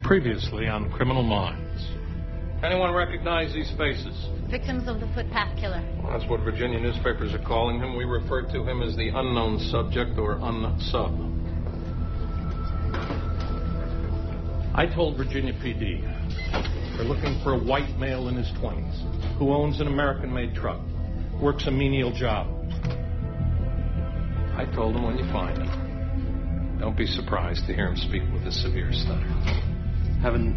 Previously on Criminal Minds. Anyone recognize these faces? Victims of the footpath killer. Well, that's what Virginia newspapers are calling him. We refer to him as the unknown subject or unsub. I told Virginia PD they're looking for a white male in his 20s who owns an American-made truck, works a menial job. I told him when you find him, don't be surprised to hear him speak with a severe stutter. Have a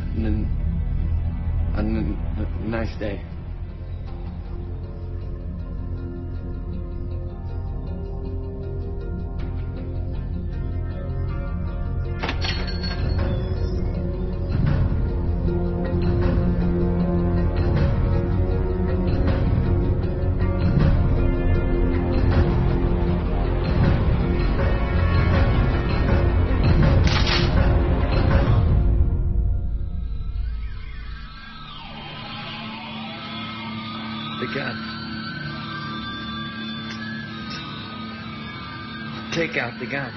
nice day. Take out the gun.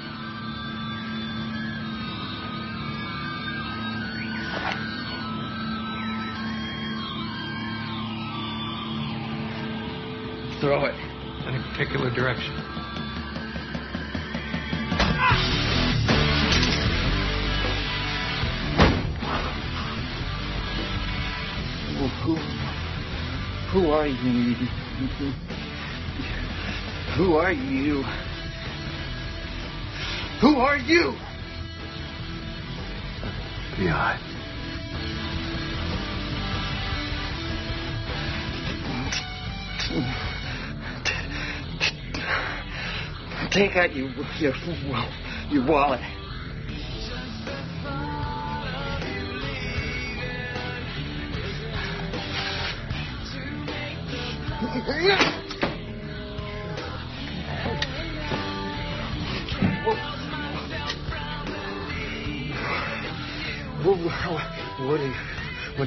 Throw it. Any particular direction? Who are you? Who are you? Who are you? FBI. Take out your wallet. What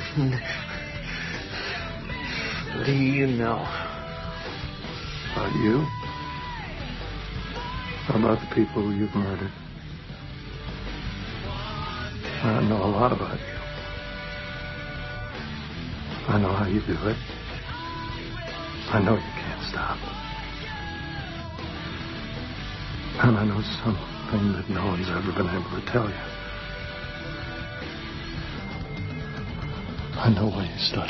do you know? About you? About the people who you've murdered? I know a lot about you. I know how you do it. I know you can't stop. And I know something that no one's ever been able to tell you. I know why you stutter.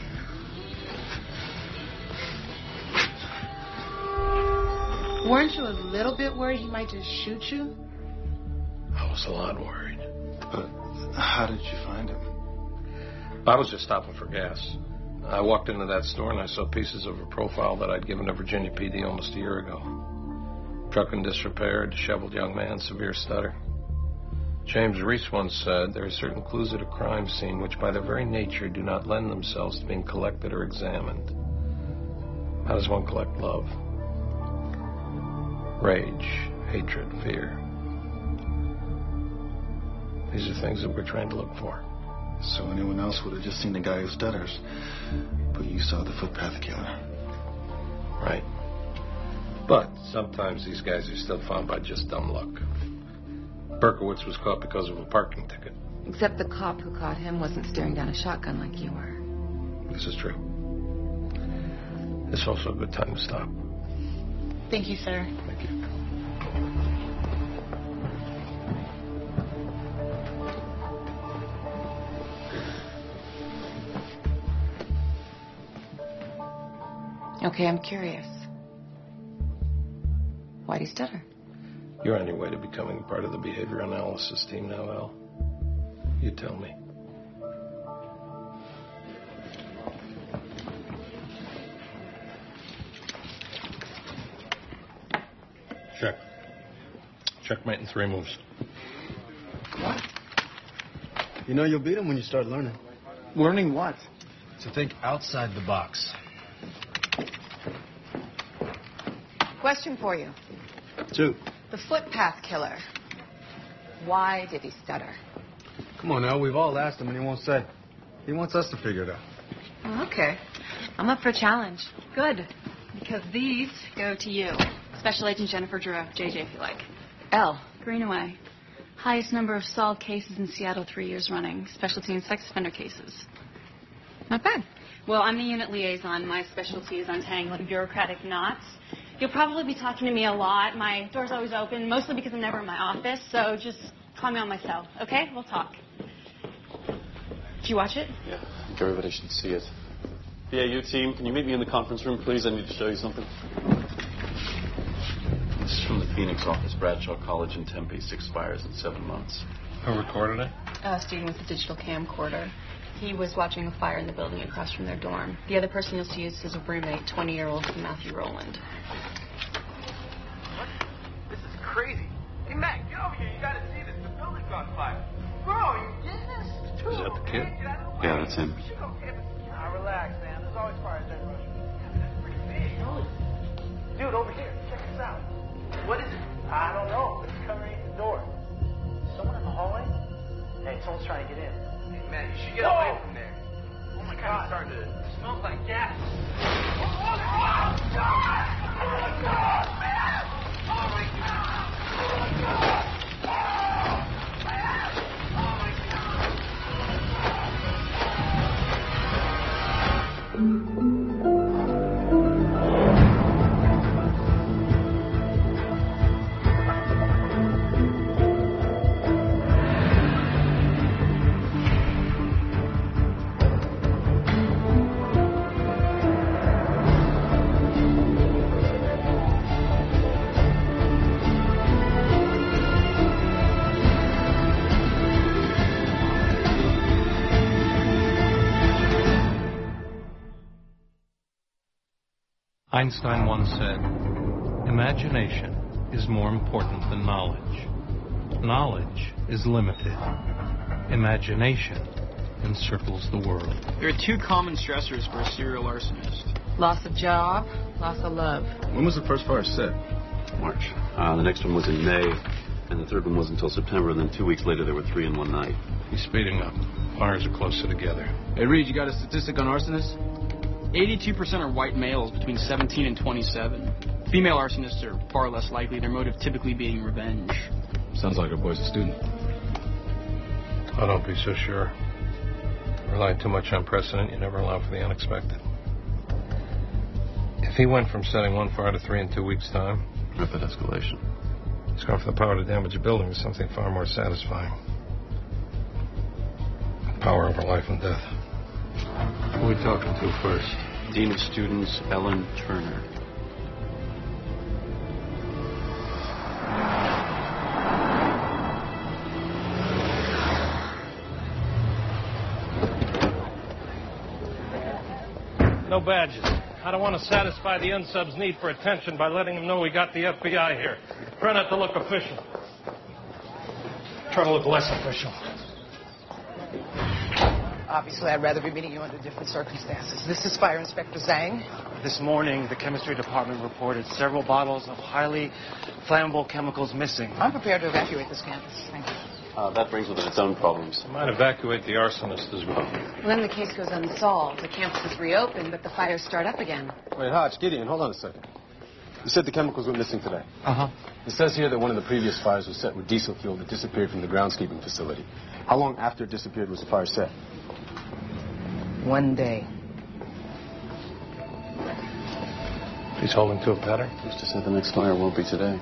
Weren't you a little bit worried he might just shoot you? I was a lot worried. But how did you find him? I was just stopping for gas. I walked into that store and I saw pieces of a profile that I'd given to Virginia PD almost a year ago. Truck in disrepair, disheveled young man, severe stutter. James Reese once said, there are certain clues at a crime scene which by their very nature do not lend themselves to being collected or examined. How does one collect love? Rage, hatred, fear. These are things that we're trying to look for. So anyone else would have just seen the guy who stutters, but you saw the footpath killer. Right. But sometimes these guys are still found by just dumb luck. Berkowitz was caught because of a parking ticket. Except the cop who caught him wasn't staring down a shotgun like you were. This is true. It's also a good time to stop. Thank you, sir. Thank you. Okay, I'm curious. Why'd he stutter? You're on your way to becoming part of the behavior analysis team now, Al. You tell me. Check. Checkmate in 3 moves. What? You know you'll beat him when you start learning. Learning what? To think outside the box. Question for you. 2. The footpath killer. Why did he stutter? Come on, Al. We've all asked him and he won't say. He wants us to figure it out. Oh, okay. I'm up for a challenge. Good. Because these go to you. Special Agent Jennifer Giroux, JJ, if you like. L. Greenaway. Highest number of solved cases in Seattle 3 years running. Specialty in sex offender cases. Not bad. Well, I'm the unit liaison. My specialty is untangling bureaucratic knots. You'll probably be talking to me a lot. My door's always open, mostly because I'm never in my office. So just call me on my cell, okay? We'll talk. Did you watch it? Yeah, I think everybody should see it. BAU team, can you meet me in the conference room, please? I need to show you something. This is from the Phoenix office. Bradshaw College in Tempe expires in 7 months. Who recorded it? A student with a digital camcorder. He was watching a fire in the building across from their dorm. The other person you'll see is his roommate, 20-year-old Matthew Rowland. What? This is crazy. Hey, Matt, get over here. You gotta see this. The building's on fire. Bro, you get this? Is that the kid? Yeah, that's him. Now, relax, man. There's always fires that rush. That's pretty big. Dude, over here. Check this out. What is it? I don't know. It's covering the door. Someone in the hallway? Hey, someone's trying to get in. Hey, man, you should get away from there. Oh, my God. It's starting to... It smells like gas. Oh, God! Oh, my God, man! Oh, my God! Oh, my God! Einstein once said, imagination is more important than knowledge. Knowledge is limited. Imagination encircles the world. There are 2 common stressors for a serial arsonist. Loss of job, loss of love. When was the first fire set? March. The next one was in May, and the third one was until September, and then 2 weeks later there were 3 in one night. He's speeding up. Fires are closer together. Hey, Reed, you got a statistic on arsonists? 82% are white males between 17 and 27. Female arsonists are far less likely, their motive typically being revenge. Sounds like our boy's a student. I don't be so sure. Rely too much on precedent, you never allow for the unexpected. If he went from setting 1 fire to 3 in 2 weeks' time... Rapid escalation. He's gone for the power to damage a building with something far more satisfying. Power over life and death. Who are we talking to first? Dean of Students, Ellen Turner. No badges. I don't want to satisfy the unsub's need for attention by letting them know we got the FBI here. Try not to look official. Try to look less official. Obviously, I'd rather be meeting you under different circumstances. This is Fire Inspector Zhang. This morning, the chemistry department reported several bottles of highly flammable chemicals missing. I'm prepared to evacuate this campus. Thank you. That brings with it its own problems. I might evacuate the arsonist as well. Well, then the case goes unsolved. The campus is reopened, but the fires start up again. Wait, Hodge, Gideon, hold on a second. You said the chemicals went missing today. Uh-huh. It says here that one of the previous fires was set with diesel fuel that disappeared from the groundskeeping facility. How long after it disappeared was the fire set? 1 day. He's holding to a pattern. Who's to say the next fire won't be today?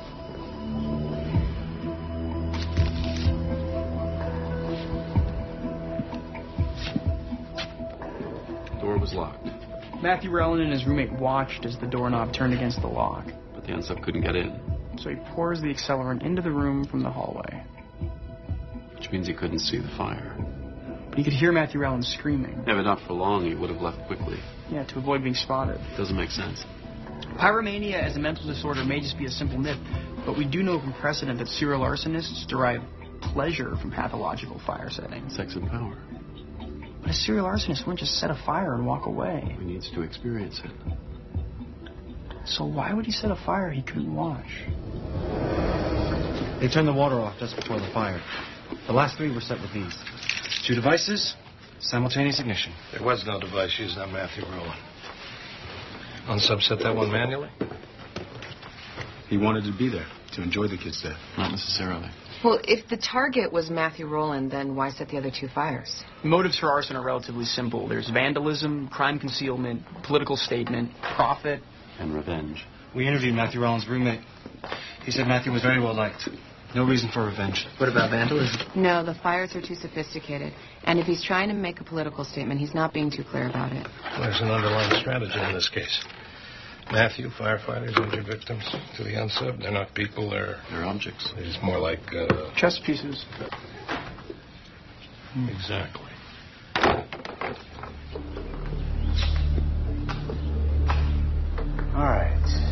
The door was locked. Matthew Rowland and his roommate watched as the doorknob turned against the lock. But the unsub couldn't get in. So he pours the accelerant into the room from the hallway. Which means he couldn't see the fire. But he could hear Matthew Rowland screaming. Yeah, but not for long. He would have left quickly. Yeah, to avoid being spotted. Doesn't make sense. Pyromania as a mental disorder may just be a simple myth, but we do know from precedent that serial arsonists derive pleasure from pathological fire setting. Sex and power. But a serial arsonist wouldn't just set a fire and walk away. He needs to experience it. So why would he set a fire he couldn't watch? They turned the water off just before the fire. The last 3 were set with these. 2 devices, simultaneous ignition. There was no device used on Matthew Rowland. Unsub set that one manually? He wanted to be there to enjoy the kid's death. Not necessarily. Well, if the target was Matthew Rowland, then why set the other 2 fires? Motives for arson are relatively simple. There's vandalism, crime concealment, political statement, profit, and revenge. We interviewed Matthew Rowland's roommate. He said Matthew was very well liked. No reason for revenge. What about vandalism? No, the fires are too sophisticated. And if he's trying to make a political statement, he's not being too clear about it. There's an underlying strategy in this case. Matthew, firefighters, injured victims. To the unsub, they're not people, they're objects. It's more like... chess pieces. Exactly. All right.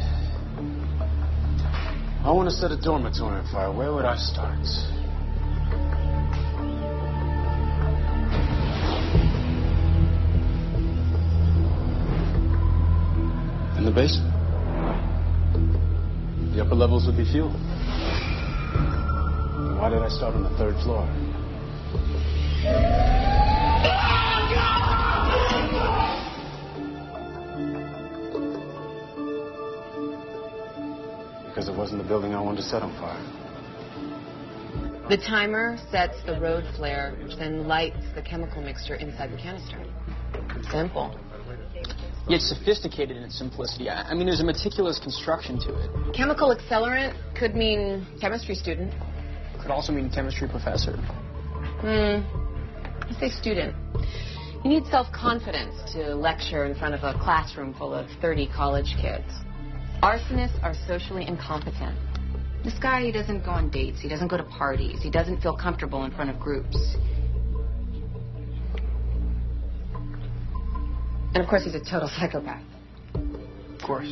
I want to set a dormitory on fire. Where would I start? In the basement. The upper levels would be fuel. Why did I start on the 3rd floor? Because it wasn't the building I wanted to set on fire. The timer sets the road flare, which then lights the chemical mixture inside the canister. Simple. Yet sophisticated in its simplicity. I mean, there's a meticulous construction to it. Chemical accelerant could mean chemistry student. Could also mean chemistry professor. I say student. You need self-confidence to lecture in front of a classroom full of 30 college kids. Arsonists are socially incompetent. This guy, he doesn't go on dates. He doesn't go to parties. He doesn't feel comfortable in front of groups. And, of course, he's a total psychopath. Of course.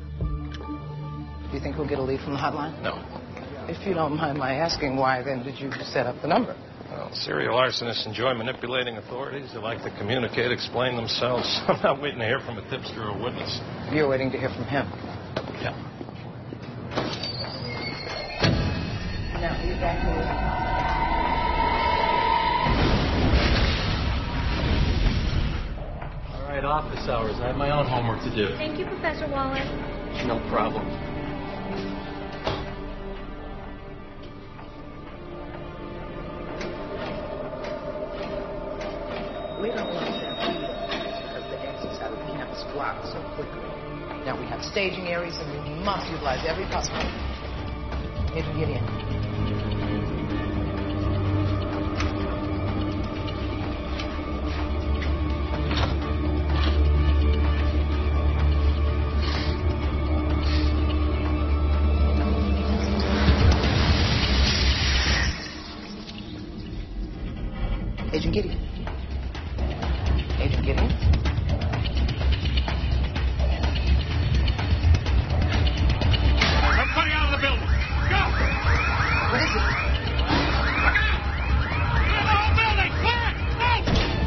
Do you think we'll get a lead from the hotline? No. If you don't mind my asking, why then did you set up the number? Well, serial arsonists enjoy manipulating authorities. They like to communicate, explain themselves. I'm not waiting to hear from a tipster or a witness. You're waiting to hear from him. Yeah. Now, he's back to All right, office hours. I have my own homework to do. Thank you, Professor Wallace. No problem. We don't want that because the exits out of the campus blocked so quickly. Now we have staging areas and we must utilize every possible. Agent, get in. Agent Gideon. Agent Gideon? Everybody out of the building! Go! What is it? Clear the whole building! Clear it! Move!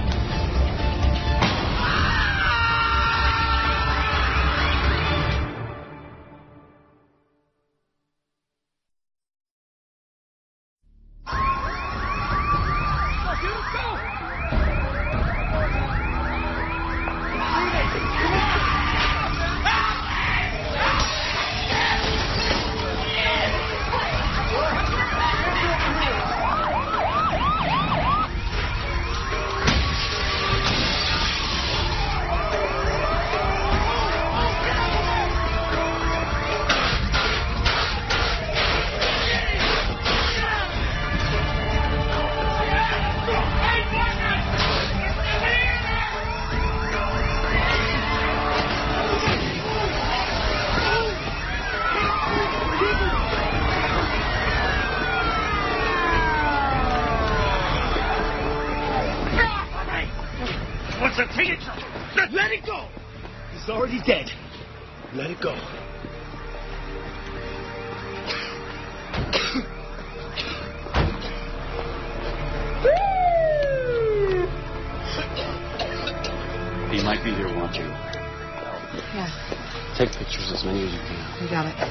What's the ticket? Let it go! He's already dead. Let it go. He might be here watching. Yeah, Take pictures, as many as you can. we got it.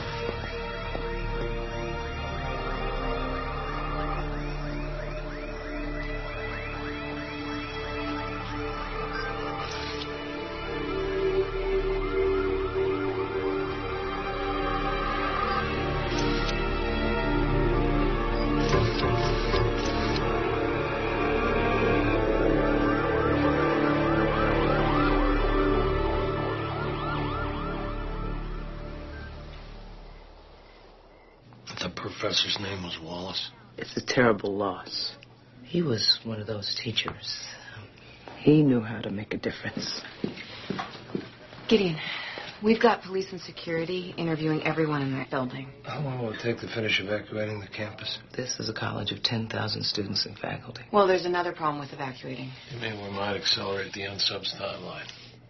professor's name was Wallace? It's a terrible loss. He was one of those teachers. He knew how to make a difference. Gideon, we've got police and security interviewing everyone in that building. How long will it take to finish evacuating the campus? This is a college of 10,000 students and faculty. Well, there's another problem with evacuating. You mean we might accelerate the unsub's timeline?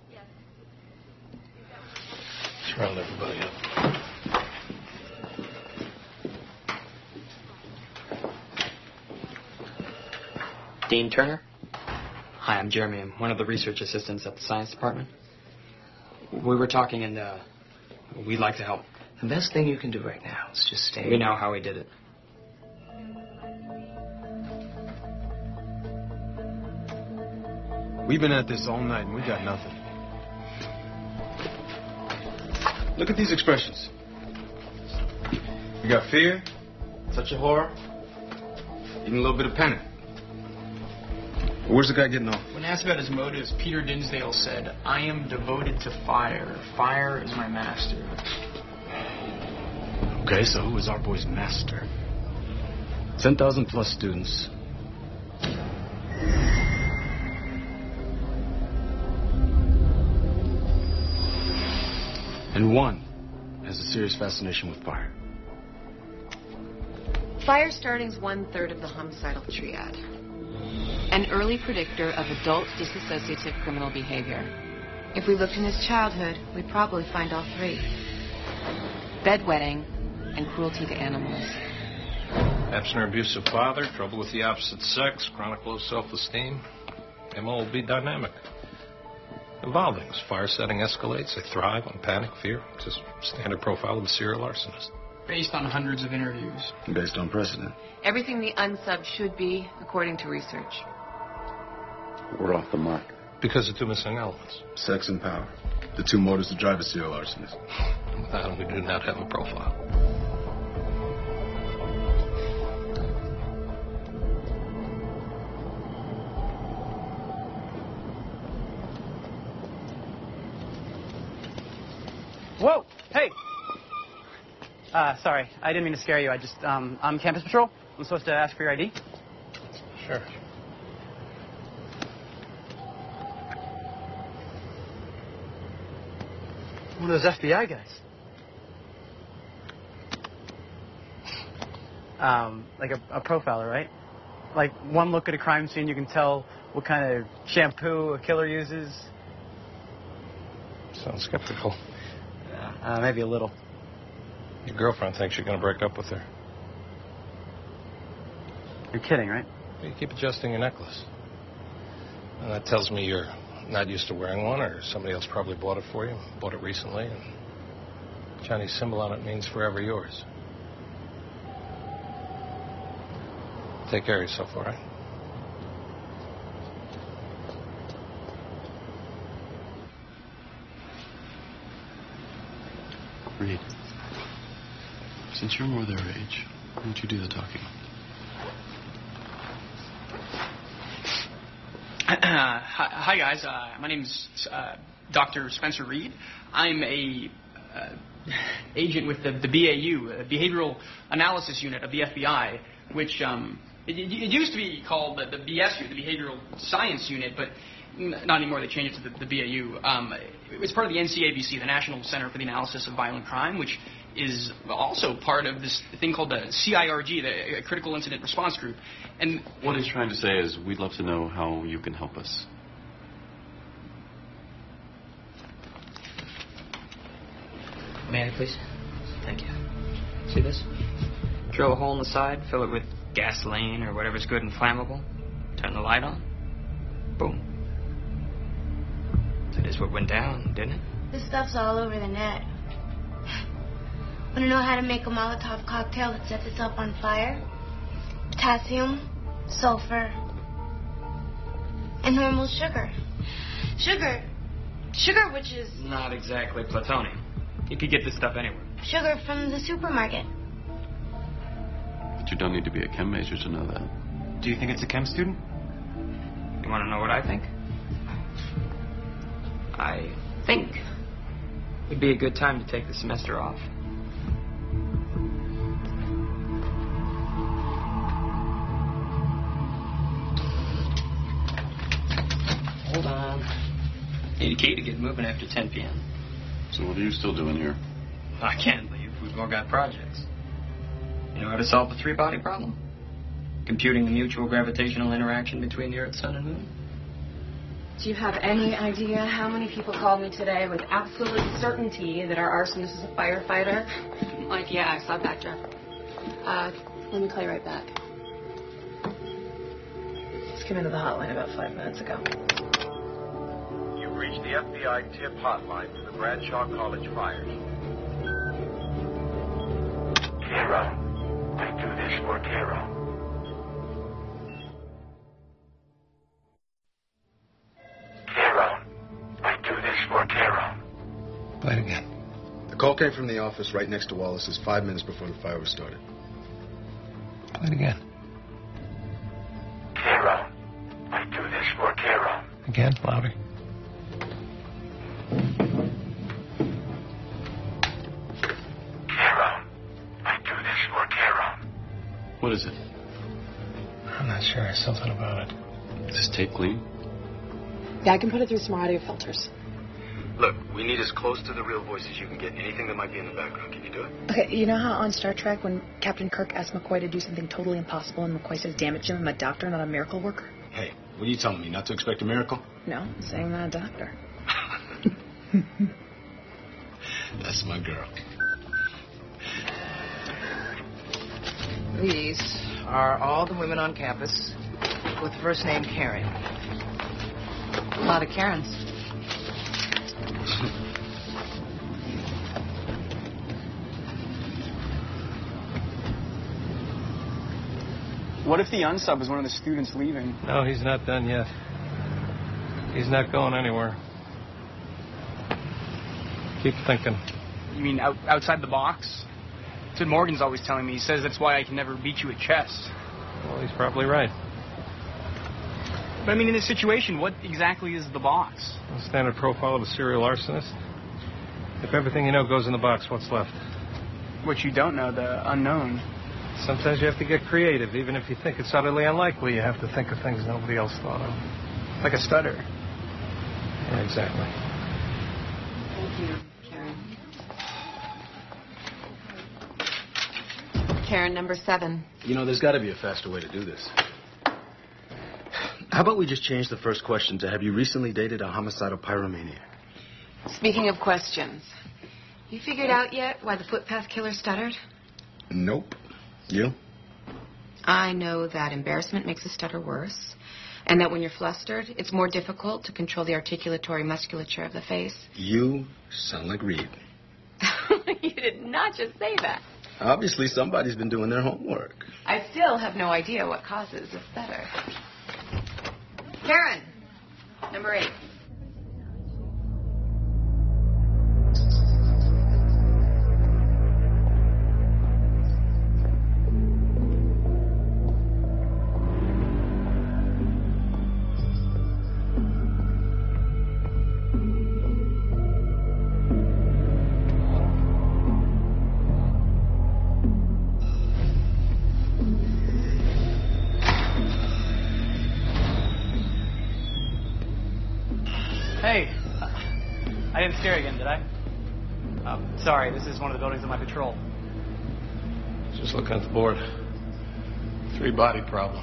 Let's round everybody up. Dean Turner. Hi, I'm Jeremy. I'm one of the research assistants at the science department. We were talking and, we'd like to help. The best thing you can do right now is just stay. We know how he did it. We've been at this all night and we got nothing. Look at these expressions. We got fear, touch of horror, even a little bit of panic. Where's the guy getting off? When asked about his motives, Peter Dinsdale said, "I am devoted to fire. Fire is my master." Okay, so who is our boy's master? 10,000 plus students. And one has a serious fascination with fire. Fire starting's 1/3 of the homicidal triad. An early predictor of adult dissociative criminal behavior. If we looked in his childhood, we'd probably find all three. Bedwetting and cruelty to animals. Absent or abusive father, trouble with the opposite sex, chronic low self-esteem. MO will be dynamic. Evolving. As fire setting escalates, they thrive on panic, fear. It's just standard profile of a serial arsonist. Based on hundreds of interviews. Based on precedent. Everything the unsub should be, according to research. We're off the mark. Because of two missing elements. Sex and power. The two motives to drive a serial arsonist. We do not have a profile. Whoa! Hey! Sorry, I didn't mean to scare you. I'm Campus Patrol. I'm supposed to ask for your ID. Sure. One of those FBI guys. Like a profiler, right? Like one look at a crime scene, you can tell what kind of shampoo a killer uses. Sounds skeptical. Maybe a little. Your girlfriend thinks you're going to break up with her. You're kidding, right? You keep adjusting your necklace. And that tells me you're not used to wearing one, or somebody else probably bought it for you. Bought it recently, and the Chinese symbol on it means forever yours. Take care of yourself, all right? Reed, since you're more their age, why don't you do the talking? Hi, guys. My name's Dr. Spencer Reed. I'm a agent with the BAU, Behavioral Analysis Unit of the FBI, which it used to be called the BSU, the Behavioral Science Unit, but not anymore. They changed it to the BAU. It's part of the NCABC, the National Center for the Analysis of Violent Crime, which is also part of this thing called the CIRG, the Critical Incident Response Group. And what he's trying to say is we'd love to know how you can help us. May I, please? Thank you. See this? Drill a hole in the side, fill it with gasoline or whatever's good and flammable, turn the light on, boom. That is what went down, didn't it? This stuff's all over the net. Want to know how to make a Molotov cocktail that sets itself on fire? Potassium, sulfur, and normal sugar. Sugar, which is... Not exactly plutonium. You could get this stuff anywhere. Sugar from the supermarket. But you don't need to be a chem major to know that. Do you think it's a chem student? You want to know what I think? I think it'd be a good time to take the semester off. Need a key to get moving after 10 p.m. So what are you still doing here? I can't leave. We've all got projects. You know how to solve the three-body problem? Computing the mutual gravitational interaction between the Earth, Sun, and Moon? Do you have any idea how many people called me today with absolute certainty that our arsonist is a firefighter? Like, yeah, I saw that, Jeff. Let me call you right back. Just came into the hotline about 5 minutes ago. You've reached the FBI tip hotline for the Bradshaw College fires. Kara, I do this for Kara. Kara, I do this for Kara. Play it again. The call came from the office right next to Wallace's 5 minutes before the fire was started. Play it again. Kara, I do this for Kara. Again, louder. Kara, I do this for Kara. What is it? I'm not sure. Something about it. Is this tape clean? Yeah, I can put it through some audio filters. Look, we need as close to the real voice as you can get. Anything that might be in the background, can you do it? Okay, you know how on Star Trek when Captain Kirk asked McCoy to do something totally impossible and McCoy says, damn it, Jim, I'm a doctor, not a miracle worker? Hey, what are you telling me, not to expect a miracle? No, I'm saying I'm not a doctor. That's my girl. These are all the women on campus with the first name Karen. A lot of Karens. What if the unsub is one of the students leaving? No, he's not done yet. He's not going anywhere. Keep thinking. You mean outside the box? That's what Morgan's always telling me. He says that's why I can never beat you at chess. Well, he's probably right. But I mean, in this situation, what exactly is the box? A standard profile of a serial arsonist. If everything you know goes in the box, what's left? What you don't know, the unknown. Sometimes you have to get creative. Even if you think it's utterly unlikely, you have to think of things nobody else thought of. Like a stutter. Yeah, exactly. Thank you, Karen. Karen, number 7. You know, there's got to be a faster way to do this. How about we just change the first question to, have you recently dated a homicidal pyromaniac? Speaking of questions, you figured out yet why the footpath killer stuttered? Nope. You? I know that embarrassment makes a stutter worse, and that when you're flustered, it's more difficult to control the articulatory musculature of the face. You sound like Reed. You did not just say that. Obviously, somebody's been doing their homework. I still have no idea what causes a stutter. Karen, number 8. Hey, I didn't scare you again, did I? Sorry, this is one of the buildings on my patrol. Just looking at the board. 3-body problem.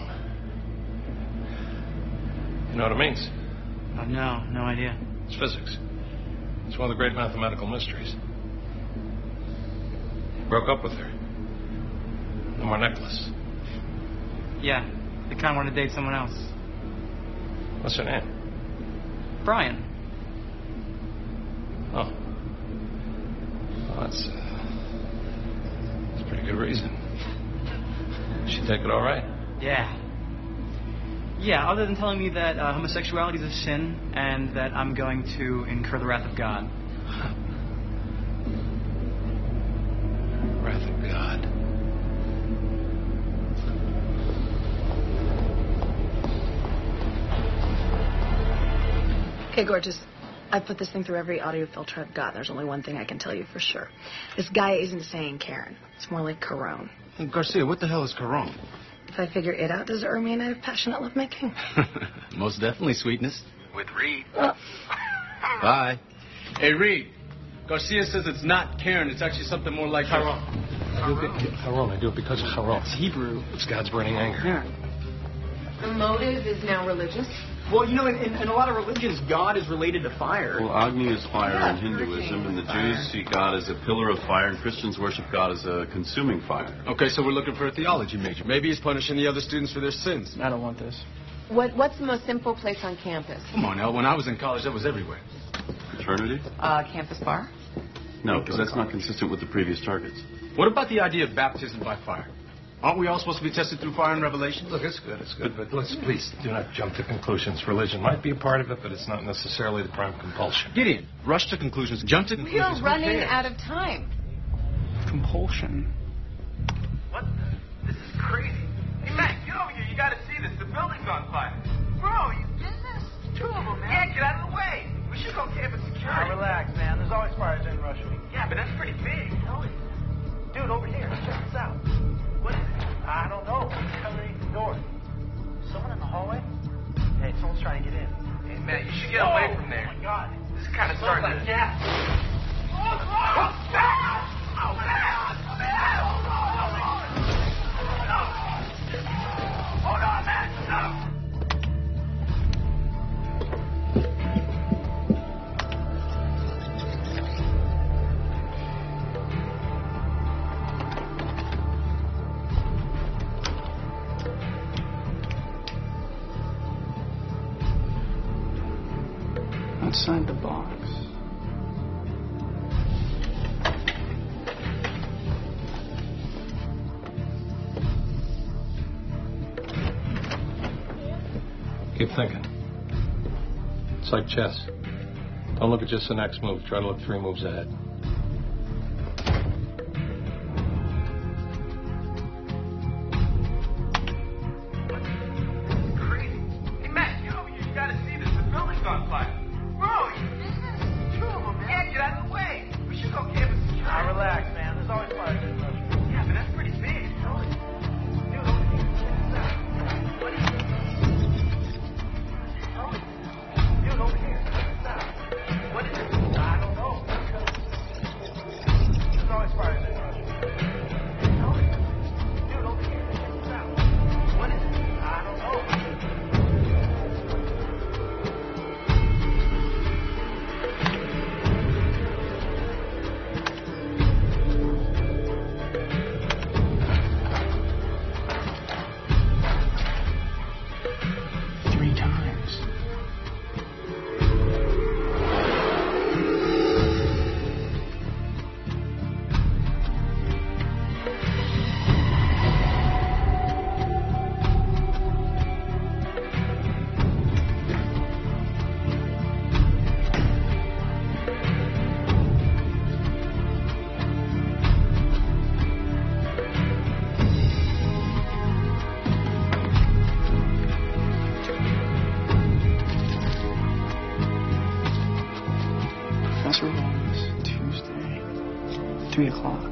You know what it means? No idea. It's physics. It's one of the great mathematical mysteries. Broke up with her. No more necklace. Yeah, they kind of want to date someone else. What's her name? Brian. Oh. Well, that's a pretty good reason. She take it all right? Yeah. Yeah, other than telling me that homosexuality is a sin and that I'm going to incur the wrath of God. Wrath of God. Okay, gorgeous. I put this thing through every audio filter I've got. There's only one thing I can tell you for sure. This guy isn't saying Karen. It's more like Carone. Hey, Garcia, what the hell is Carone? If I figure it out, does it earn me a night of passionate lovemaking? Most definitely, sweetness. With Reed. Bye. Hey, Reed. Garcia says it's not Karen. It's actually something more like... Haron, I do it because of Haron. It's Hebrew. It's God's burning anger. Yeah. The motive is now religious? Well, you know, in a lot of religions, God is related to fire. Well, Agni is fire in Hinduism, and the Jews see God as a pillar of fire, and Christians worship God as a consuming fire. Okay, so we're looking for a theology major. Maybe he's punishing the other students for their sins. I don't want this. What's the most simple place on campus? Come on, El. When I was in college, that was everywhere. Fraternity? Campus bar? No, because that's not consistent with the previous targets. What about the idea of baptism by fire? Aren't we all supposed to be tested through fire and revelation? Look, it's good, but let's please do not jump to conclusions. Religion might be a part of it, but it's not necessarily the prime compulsion. Gideon, rush to conclusions, jump to conclusions. We are running out of time. Compulsion. What? This is crazy. Hey, Mac, get over here. You gotta see this. The building's on fire. Bro, you get this? Two of them, man. Yeah, get out of the way. We should go campus security. Relax, man. There's always fires in Russia. Yeah, but that's pretty big. Dude, over here. Check this out. What is it? I don't know. It's underneath the door. Someone in the hallway? Hey, someone's trying to get in. Hey, man, you should get away from there. Oh, my God. This is kind of starting like to... gas. Oh, hold on, man. No. Outside the box. Keep thinking. It's like chess. Don't look at just the next move. Try to look 3 moves ahead. Crazy. Hey, Matt, get over here. You gotta see this. The building's on fire. Bro, two of them, man. Yeah, get out of the way. We should go campus security. Relax, man. There's always fires in Russia. Yeah, but that's pretty big. Dude, over here. Check this out. What is it? Dude, over here. Check this out. What is it? I don't know. There's always fires in Russia. Dude, over here. Check this out. What is it? I don't know. 3 times. Professor Wallace, Tuesday, 3 o'clock.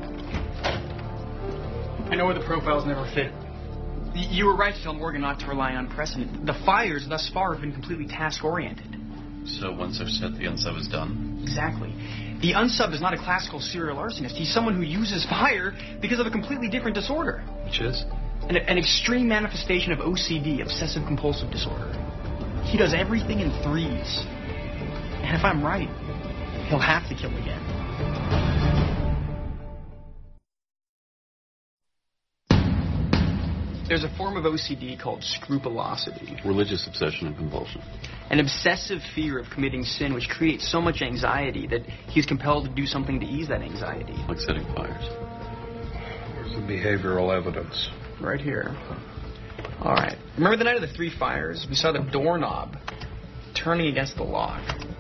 I know where the profiles never fit. You were right to tell Morgan not to rely on precedent. The fires thus far have been completely task-oriented. So once they're set, the unsub is done? Exactly. The unsub is not a classical serial arsonist. He's someone who uses fire because of a completely different disorder. Which is? An extreme manifestation of OCD, obsessive-compulsive disorder. He does everything in 3s. And if I'm right, he'll have to kill again. There's a form of OCD called scrupulosity. Religious obsession and compulsion. An obsessive fear of committing sin which creates so much anxiety that he's compelled to do something to ease that anxiety. Like setting fires. Where's the behavioral evidence? Right here. All right. Remember the night of the 3 fires? We saw the doorknob turning against the lock.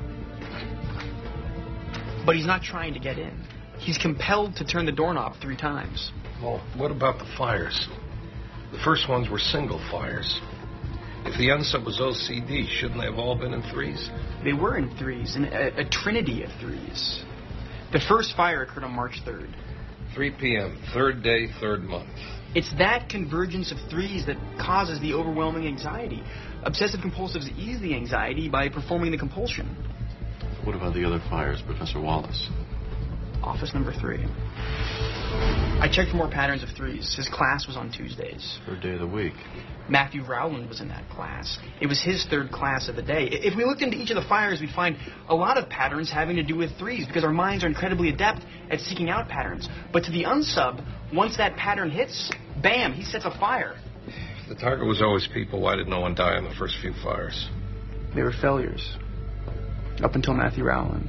But he's not trying to get in. He's compelled to turn the doorknob 3 times. Well, what about the fires? The first ones were single fires. If the unsub was OCD, shouldn't they have all been in 3s? They were in 3s, a trinity of 3s. The first fire occurred on March 3rd. 3 p.m., 3rd day, 3rd month. It's that convergence of 3s that causes the overwhelming anxiety. Obsessive compulsives ease the anxiety by performing the compulsion. What about the other fires, Professor Wallace? Office number 3. I checked for more patterns of 3s. His class was on Tuesdays. Third day of the week. Matthew Rowland was in that class. It was his 3rd class of the day. If we looked into each of the fires, we'd find a lot of patterns having to do with 3s because our minds are incredibly adept at seeking out patterns. But to the unsub, once that pattern hits, bam, he sets a fire. If the target was always people, why did no one die in the first few fires? They were failures. Up until Matthew Rowland.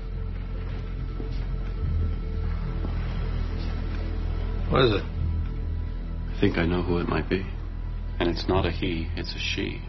What is it? I think I know who it might be. And it's not a he, it's a she.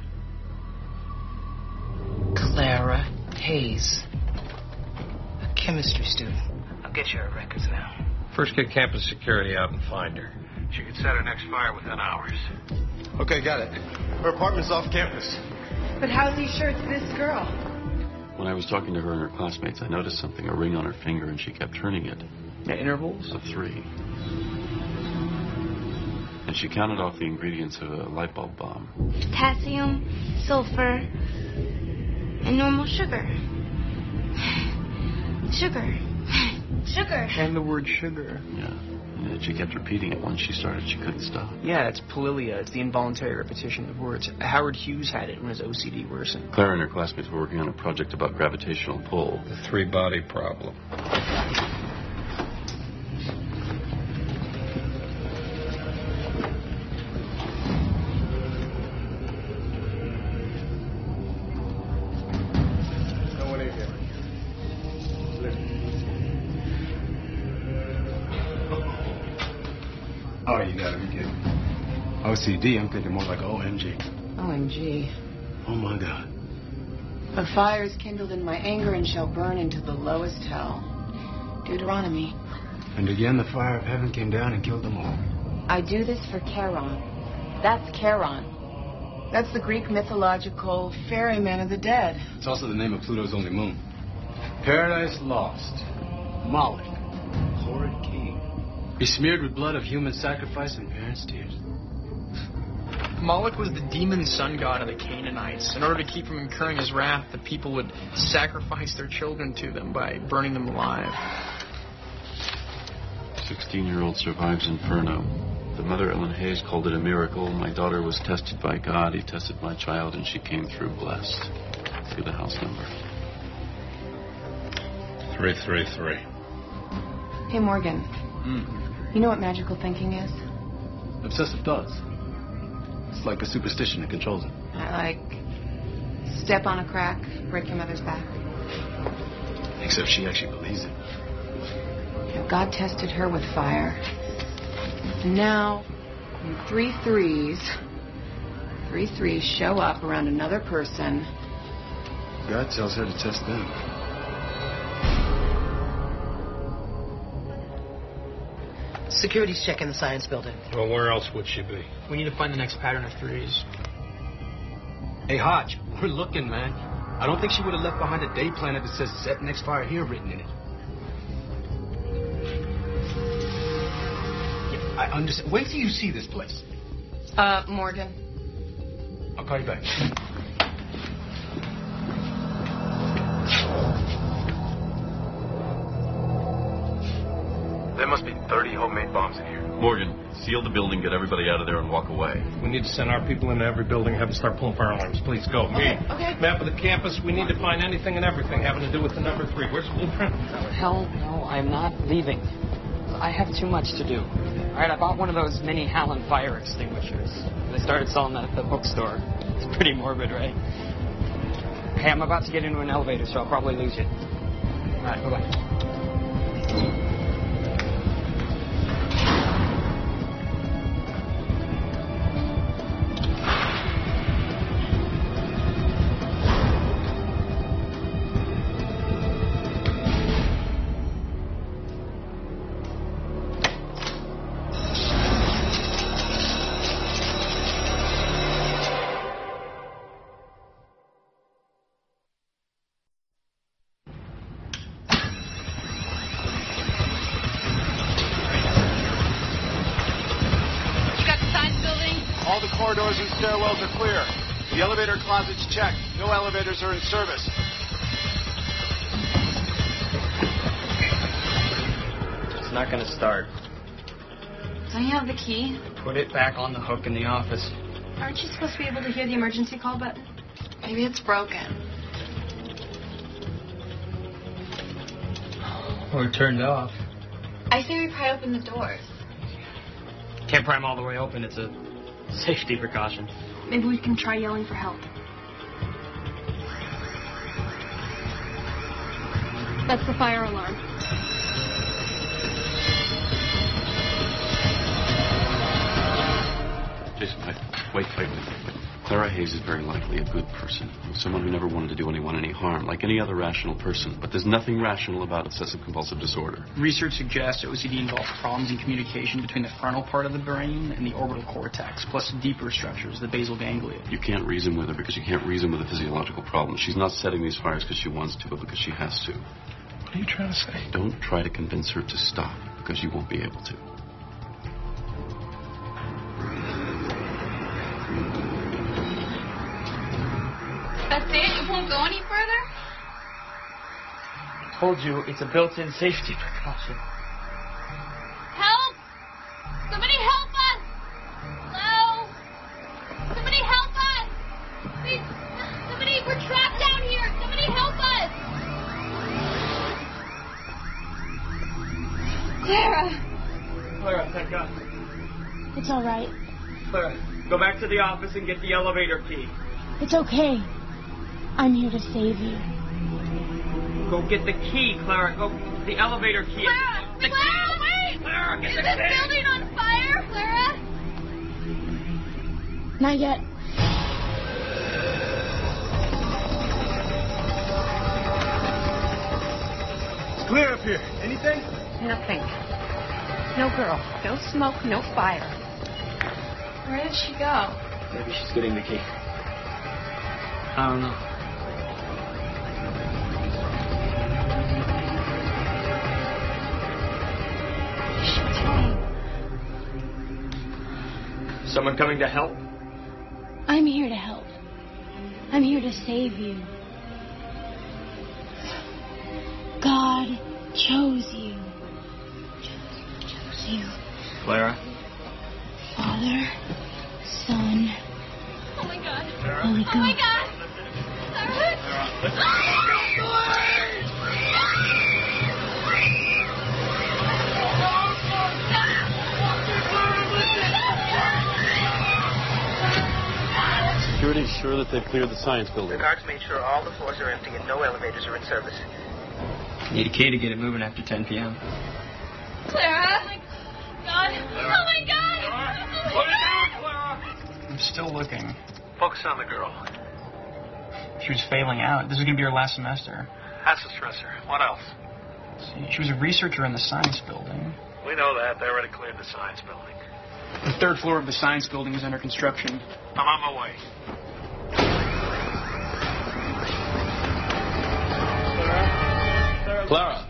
Clara Hayes. A chemistry student. I'll get you her records now. First get campus security out and find her. She could set her next fire within hours. Okay, got it. Her apartment's off campus. But how's he sure it's this girl? When I was talking to her and her classmates, I noticed something, a ring on her finger, and she kept turning it. At intervals? Of 3. And she counted off the ingredients of a light bulb bomb. Potassium, sulfur, and normal sugar. Sugar. Sugar. And the word sugar. Yeah. And she kept repeating it. Once she started, she couldn't stop. Yeah, it's polilia. It's the involuntary repetition of words. Howard Hughes had it when his OCD worsened. Clara and her classmates were working on a project about gravitational pull. The 3-body problem. Oh, you gotta be kidding. OCD, I'm thinking more like OMG. OMG. Oh, my God. The fires kindled in my anger and shall burn into the lowest hell. Deuteronomy. And again, the fire of heaven came down and killed them all. I do this for Charon. That's Charon. That's the Greek mythological ferryman of the dead. It's also the name of Pluto's only moon. Paradise Lost. Moloch. Horrid king. Besmeared with blood of human sacrifice and parents' tears. Moloch was the demon sun god of the Canaanites. In order to keep from incurring his wrath, the people would sacrifice their children to them by burning them alive. 16-year-old survives Inferno. The mother, Ellen Hayes, called it a miracle. My daughter was tested by God. He tested my child, and she came through blessed. Through the house number. 333. Hey, Morgan. You know what magical thinking is? Obsessive thoughts. It's like a superstition that controls it. I like step on a crack, break your mother's back. Except she actually believes it. You know, God tested her with fire. And now, when 3 3s show up around another person. God tells her to test them. Security's checking the science building. Well, where else would she be? We need to find the next pattern of 3s. Hey, Hodge, we're looking, man. I don't think she would have left behind a day planner that says set next fire here written in it. Yeah, I understand. Wait till you see this place. Morgan. I'll call you back. There must be 30 homemade bombs in here. Morgan, seal the building, get everybody out of there, and walk away. We need to send our people into every building, have them start pulling fire alarms. Please go. Okay. Map of the campus. We need to find anything and everything having to do with the number 3. Where's the blueprint? Hell no, I'm not leaving. I have too much to do. All right, I bought one of those mini Hallen fire extinguishers. They started selling that at the bookstore. It's pretty morbid, right? Okay, I'm about to get into an elevator, so I'll probably lose you. All right, bye-bye. Corridors and stairwells are clear. The elevator closet's checked. No elevators are in service. not going to start. Don't you have the key? Put it back on the hook in the office. Aren't you supposed to be able to hear the emergency call button? Maybe it's broken. Or turned off. I say we pry open the doors. Can't pry them all the way open. It's a safety precaution. Maybe we can try yelling for help. That's the fire alarm. Jason, wait. Clara Hayes is very likely a good person. Someone who never wanted to do anyone any harm, like any other rational person. But there's nothing rational about obsessive-compulsive disorder. Research suggests OCD involves problems in communication between the frontal part of the brain and the orbital cortex, plus deeper structures, the basal ganglia. You can't reason with her because you can't reason with a physiological problem. She's not setting these fires because she wants to, but because she has to. What are you trying to say? Don't try to convince her to stop, because you won't be able to. That's it? It won't go any further? I told you, it's a built-in safety precaution. Help! Somebody help us! Hello? Somebody help us! Please, somebody, we're trapped down here! Somebody help us! Clara, thank God. It's all right. Clara, go back to the office and get the elevator key. It's okay. I'm here to save you. Go get the key, Clara. Go, the elevator key. Clara! Clara, wait! Clara, get Is the this key! building on fire, Clara? Not yet. It's clear up here. Anything? Nothing. No girl. No smoke. No fire. Where did she go? Maybe she's getting the key. I don't know. Someone coming to help? I'm here to help. I'm here to save you. God chose you. Chose you. Clara? Father, Son, Oh my God. Holy Ghost. Oh my God. Security's sure that they've cleared the science building. The guards made sure all the floors are empty and no elevators are in service. Need a key to get it moving after 10 p.m. Clara! Oh my God. Oh my God. What are you doing, Clara? I'm still looking. Focus on the girl. She was failing out. This is going to be her last semester. That's a stressor. What else? See, she was a researcher in the science building. We know that. They already cleared the science building. The third floor of the science building is under construction. I'm on my way. Clara!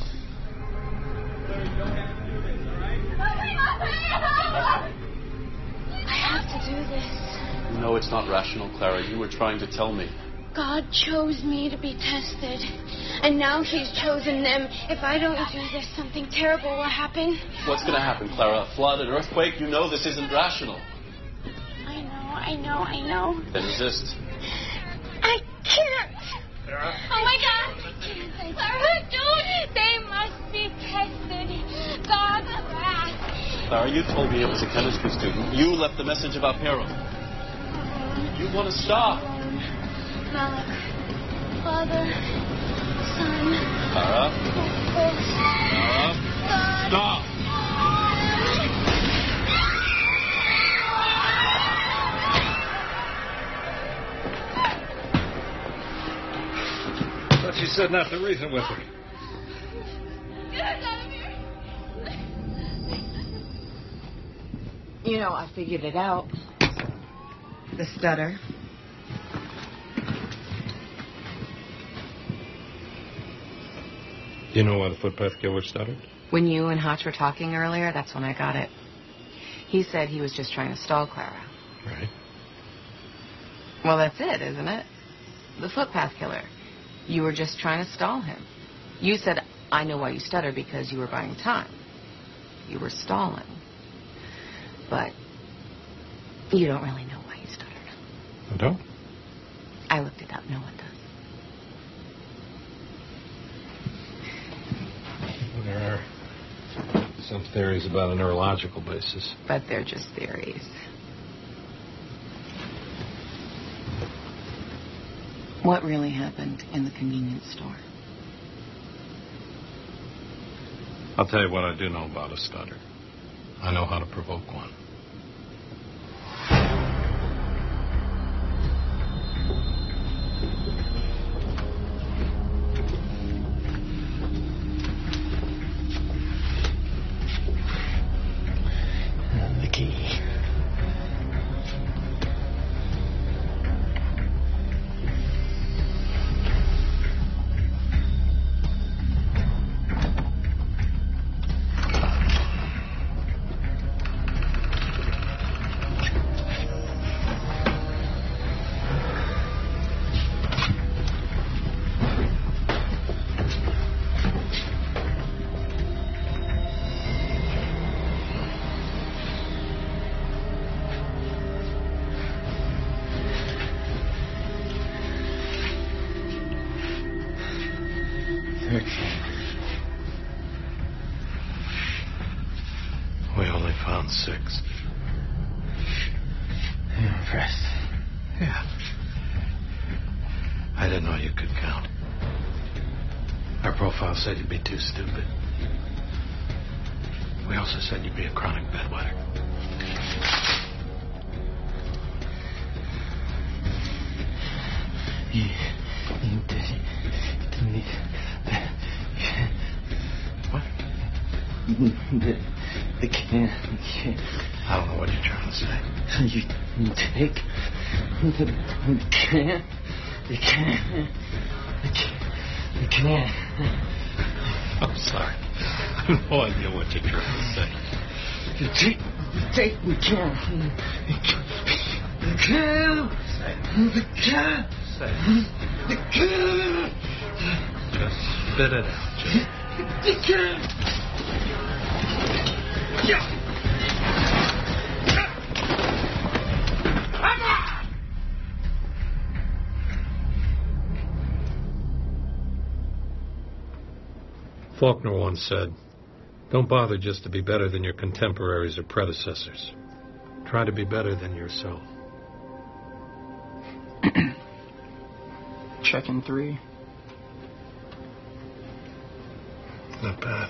I have to do this. No, it's not rational, Clara. You were trying to tell me. God chose me to be tested. And now he's chosen them. If I don't do this, something terrible will happen. What's going to happen, Clara? A flood, an earthquake? You know this isn't rational. I know. Then resist. I can't. Oh my God. Clara, don't. They must be tested. God's wrath. Clara, you told me it was a chemistry student. You left the message about peril. You want to stop. Malak, Father, Son, Clara? Ghost. Clara? Stop! But she said not to reason with her. Get us out of here. You know, I figured it out. The stutter. Do you know why the footpath killer stuttered? When you and Hotch were talking earlier, that's when I got it. He said he was just trying to stall Clara. Right. Well, that's it, isn't it? The footpath killer. You were just trying to stall him. You said, I know why you stutter, because you were buying time. you were stalling. But you don't really know why you stuttered. I don't? I looked it up. No one does. There are some theories about a neurological basis. But they're just theories. What really happened in the convenience store? I'll tell you what I do know about a stutter. I know how to provoke one. The key. We only found 6. I'm impressed. Yeah. I didn't know you could count. Our profile said you'd be too stupid. We also said you'd be a chronic bedwetter. You did it to me. What? The can. I don't know what you're trying to say. You take the can. The can. The can. I'm sorry. I have no idea what you're trying to say. You take the can. The can. Say it. The can. Say it. The can. Just spit it out. Just. The can. Yeah. Faulkner once said, "Don't bother just to be better than your contemporaries or predecessors. Try to be better than yourself." Checking 3. Not bad.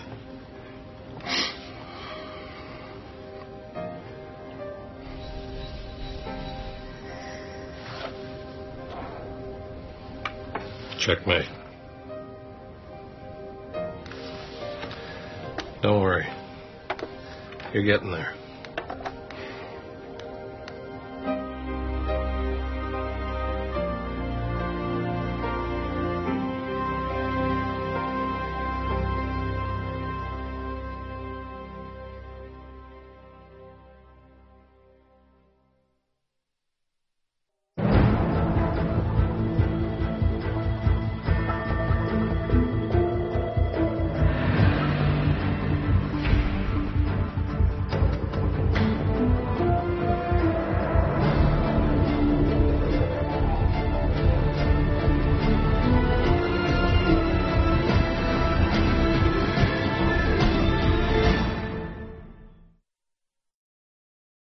Checkmate. Don't worry. You're getting there.